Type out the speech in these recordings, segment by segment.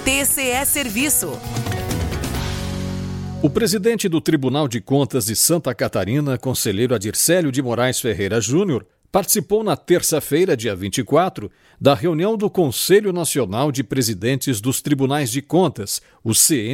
TCE Serviço. O presidente do Tribunal de Contas de Santa Catarina, conselheiro Adircélio de Moraes Ferreira Júnior, participou na terça-feira, dia 24, da reunião do Conselho Nacional de Presidentes dos Tribunais de Contas, o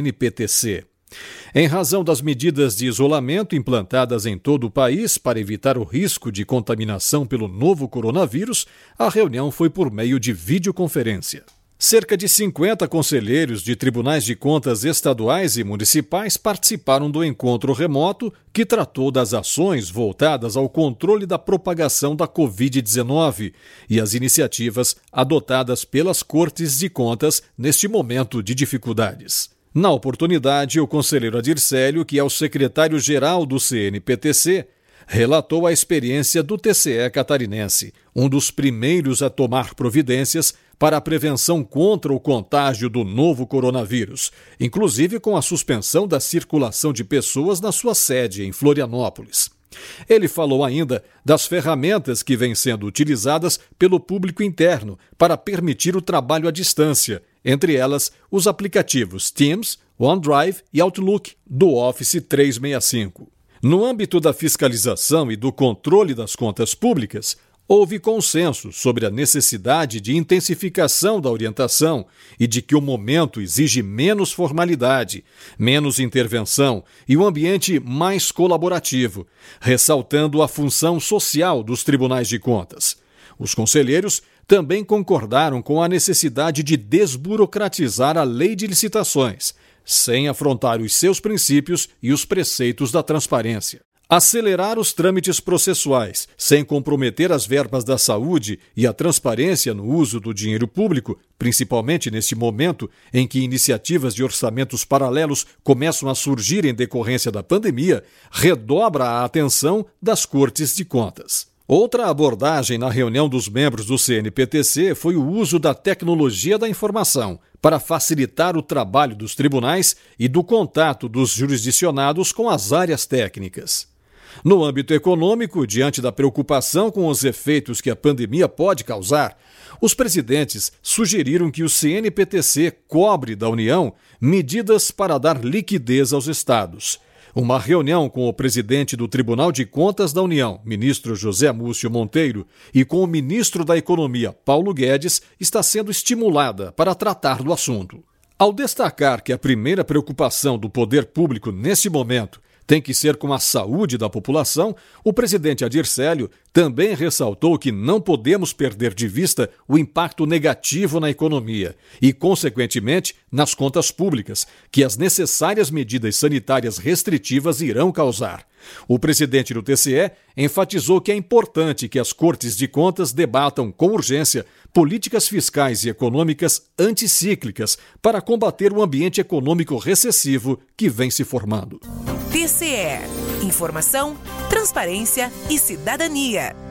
CNPTC. Em razão das medidas de isolamento implantadas em todo o país para evitar o risco de contaminação pelo novo coronavírus, a reunião foi por meio de videoconferência. Cerca de 50 conselheiros de tribunais de contas estaduais e municipais participaram do encontro remoto que tratou das ações voltadas ao controle da propagação da Covid-19 e as iniciativas adotadas pelas Cortes de Contas neste momento de dificuldades. Na oportunidade, o conselheiro Adircélio, que é o secretário-geral do CNPTC, relatou a experiência do TCE catarinense, um dos primeiros a tomar providências para a prevenção contra o contágio do novo coronavírus, inclusive com a suspensão da circulação de pessoas na sua sede em Florianópolis. Ele falou ainda das ferramentas que vêm sendo utilizadas pelo público interno para permitir o trabalho à distância, entre elas os aplicativos Teams, OneDrive e Outlook do Office 365. No âmbito da fiscalização e do controle das contas públicas, houve consenso sobre a necessidade de intensificação da orientação e de que o momento exige menos formalidade, menos intervenção e um ambiente mais colaborativo, ressaltando a função social dos tribunais de contas. Os conselheiros também concordaram com a necessidade de desburocratizar a lei de licitações, sem afrontar os seus princípios e os preceitos da transparência. Acelerar os trâmites processuais, sem comprometer as verbas da saúde e a transparência no uso do dinheiro público, principalmente neste momento em que iniciativas de orçamentos paralelos começam a surgir em decorrência da pandemia, redobra a atenção das Cortes de Contas. Outra abordagem na reunião dos membros do CNPTC foi o uso da tecnologia da informação para facilitar o trabalho dos tribunais e do contato dos jurisdicionados com as áreas técnicas. No âmbito econômico, diante da preocupação com os efeitos que a pandemia pode causar, os presidentes sugeriram que o CNPTC cobre da União medidas para dar liquidez aos estados. Uma reunião com o presidente do Tribunal de Contas da União, ministro José Múcio Monteiro, e com o ministro da Economia, Paulo Guedes, está sendo estimulada para tratar do assunto. Ao destacar que a primeira preocupação do poder público neste momento tem que ser com a saúde da população, o presidente Adircélio também ressaltou que não podemos perder de vista o impacto negativo na economia e, consequentemente, nas contas públicas, que as necessárias medidas sanitárias restritivas irão causar. O presidente do TCE enfatizou que é importante que as Cortes de Contas debatam com urgência políticas fiscais e econômicas anticíclicas para combater o ambiente econômico recessivo que vem se formando. TCE. Informação, transparência e cidadania.